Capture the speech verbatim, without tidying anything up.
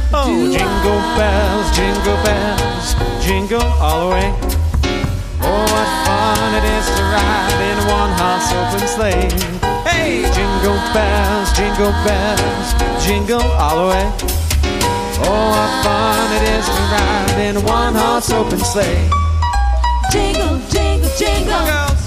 Oh, jingle bells, jingle bells, jingle all the way. Oh, what fun it is to ride in a one-horse open sleigh. Hey, jingle bells, jingle bells, jingle all the way. Oh, what fun it is to ride in a one-horse open sleigh. Jingle, jingle, jingle. Girls.